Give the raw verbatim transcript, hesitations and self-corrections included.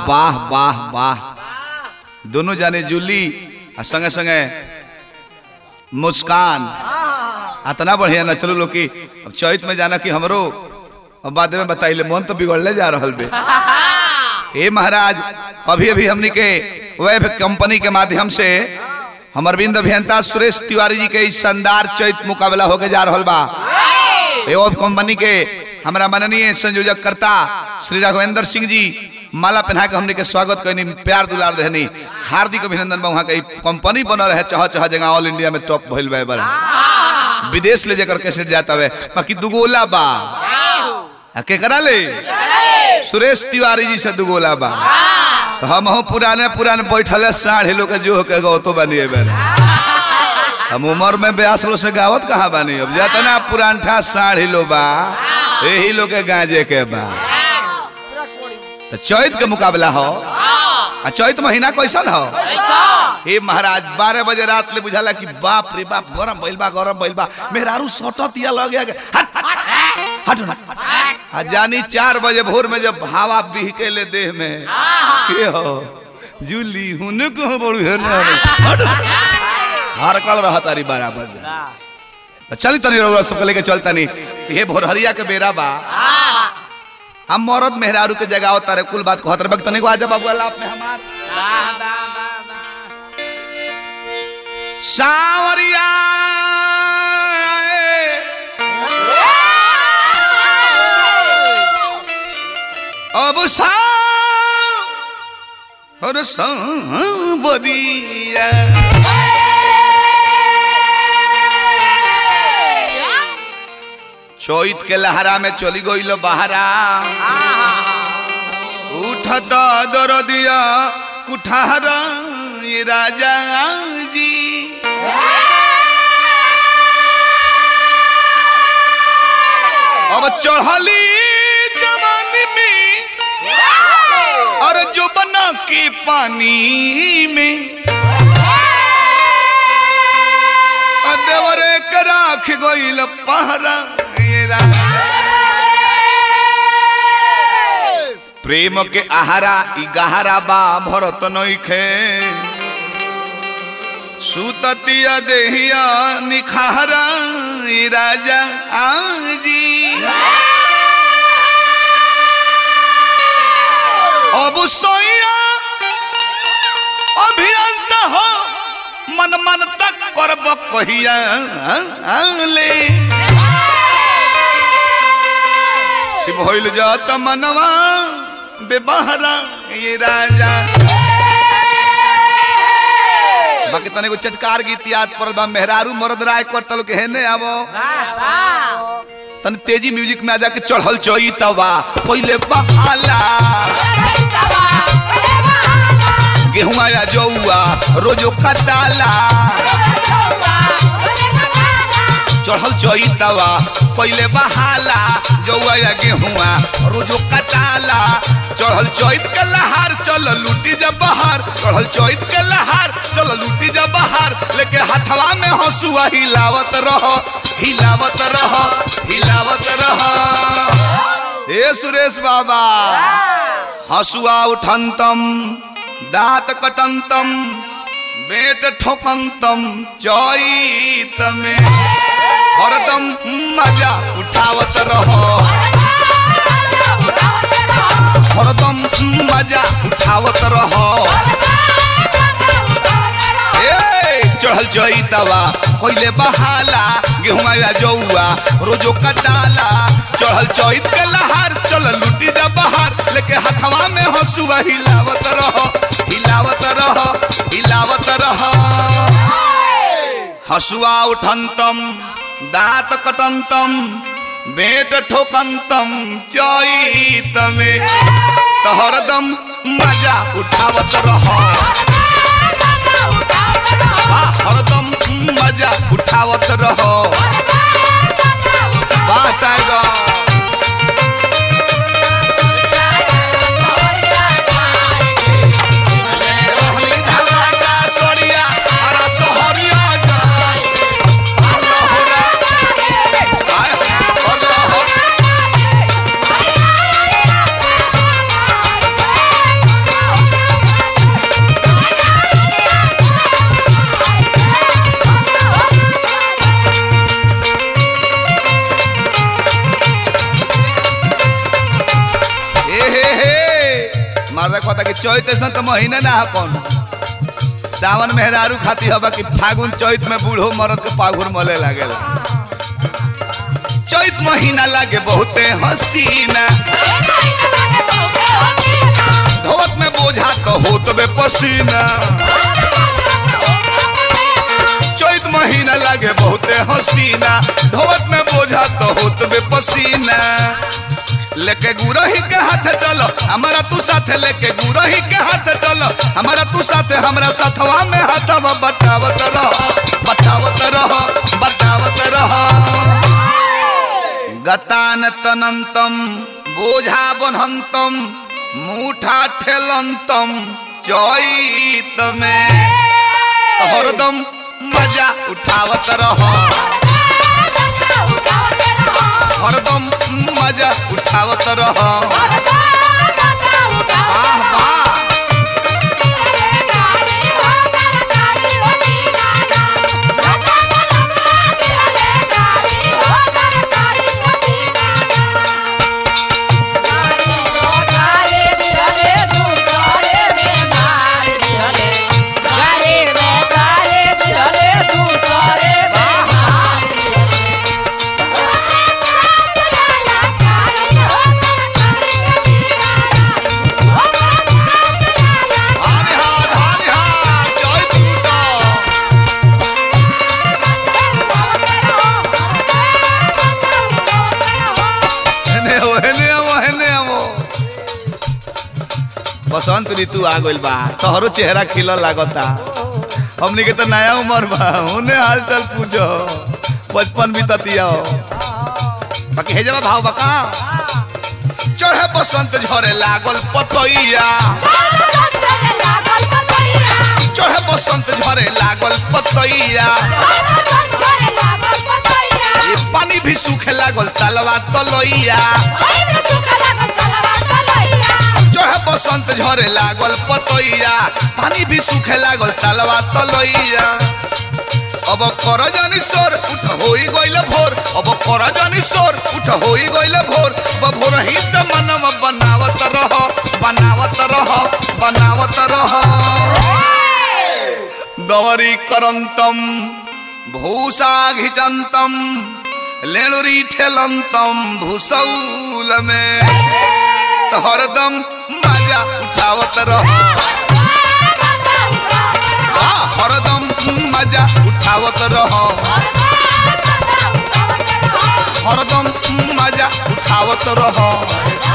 वाह वाह वाह दोनों जाने जूली संगे संगे मुस्कान इतना बढ़िया न चलो लोग की अब चौथ में जाना कि हमरो अब बाद में बताइले मन तो बिगड़ले जा रहा बे। हे महाराज अभी अभी हमनी के वेब कंपनी के माध्यम से हम अरविंद अभियंता सुरेश तिवारी जी के इस शानदार चैत मुकाबला होके जा रहा बा। वेब कंपनी के हमारा माननीय संयोजक करता श्री राघवेंद्र सिंह जी माला पहना के हमने के स्वागत करनी प्यार दुलार देनी हार्दिक अभिनंदन बा। वहाँ के कंपनी बना रहे चह चह जगह ऑल इंडिया में टॉप भइल बा बार विदेश ले जाकर कैसेट जाता है बाकी दुगोला बा के करा ले सुरेश तिवारी जी से दुगोला बा। तो हम हो पुराने पुराने बैठल साढ़े लोग जो के गो तो बनी बार हम उम्र में ब्यास लो से गावत कहाँ बानी अब जाता ना पुराना साढ़े लो बा यही लोग के गांजे के बा। तो चैत के मुकाबला हो चैत महीना कैसन हो हे महाराज बारह बजे रात ले बुझाला कि बाप रे बाप गरम भइल बा गरम भइल बा मेहरारू सटतिया लग गया हट हट हट जानी चार बजे भोर में जब हवा बिहके ले देह में के हो जूली हुन को बड़ू है ना हट हरकल रहा तारी बराबर चली तनी रउरा सब लेके चलता नहीं हे भोरहरिया के बेरा बा हम मरद मेहरारू के जगह होता रे कुल बात कहत रे तनी को आजा बाबू अल्लाह अपने हमार सावरिया अब सा और सावरिया चैत के लहरा में चली गई लो बहरा उठत दर दिया कुठारा ये राजा जी अब चढ़ली जवानी में और जो बना के पानी में देवरे के राख गईल पहरा प्रेम के आहारा ई गहरा बा भरत नइखे सुततिया देहिया निखारा ई राजा आजी अब सोया अभियंता हो मन मन तक करब कहिया ले भइल जात मनवा बेबहरा ये राजा बाकी तने को चटकार गीत याद पड़ल बा मेहरारू मरद राय करतल के हेने आवो तन तेजी म्यूजिक में आ जाके चढ़ल चोई तवा पहिले बहाला गेहुआ या जौआ रोजो कटाला चढ़ल चोई तवा पहिले बहाला जौआ या गेहुआ रोजो कटाला चढ़ल चैत के लहार चल लूटी जब बहार चढ़ल चैत के लहार चल लूटी जब बहार लेके हथवा में हंसुआ हिलावत रहो हिलावत रहो हिलावत रहो। ए सुरेश बाबा हंसुआ उठंतम दांत कटंतम बेट ठोकंतम चैत में हरदम मजा उठावत रहो हरदम मजा उठावत रहो। चढ़ल चैतवा कोइले बहाला गेहुआ या जौआ रोजो कटाला चढ़ल चैत के लहार चल लूटी जा बहार लेके हथवा में हंसुआ हिलावत रहो हिलावत रहो हिलावत रहो। हंसुआ उठंतम दांत कटंतम बेट ठोकंतम चैत में तो हरदम मजा उठावत रहो हरदम मजा उठावत रहो। वाह टाइगर चैत ऐसा तो महीने ना है कौन सावन मेहरारू खाती हवा कि फागुन चैत में बूढ़ो मरद के पाघुर मले लागेला चैत महीना लागे बहुते हसीना धोवत में बोझा तो होत बे पसीना चैत महीना लागे बहुते हसीना धोवत में बोझा तो होत बे पसीना लेके गुरही के हाथ चलो हमारा तू साथे लेके गुरही के हाथ चलो हमारा तू साथे हमरा साथवा में हाथवा बटावत रह बटावत रह बटावत रह गतान तनंतम बोझा बन्हंतम मुठा ठेलंतम चैत में हरदम मजा उठावत रह हरदम मजा उठावत रह वाह वाह बसंत ऋतु आ गइल बा तोहरो चेहरा खिलल लागता हमनी के तो नया उम्र बा उन्हें हाल चाल पूछो बचपन बीततिया बाकी हे जब भाव बका चढ़े बसंत झरे लागल पतैया चढ़े बसंत झरे लागल पतैया ये पानी भी सूखे लागल तलवा तलैया चढ़े बसंत झरे लागल पतैया पानी भी सूखे लागल तलवा तलैया अब कर जानी सोर उठ होई गइल भोर अब कर जानी सोर उठ होई गइल भोर अब भोर ही से मनम बनावत रह बनावत रह बनावत रह दवरी करंतम भूषा घिचंतम लेणुरी ठेलंतम भूसौल में हरदम मजा उठावत रह हरदम मजा उठावत रह हरदम मजा उठावत रह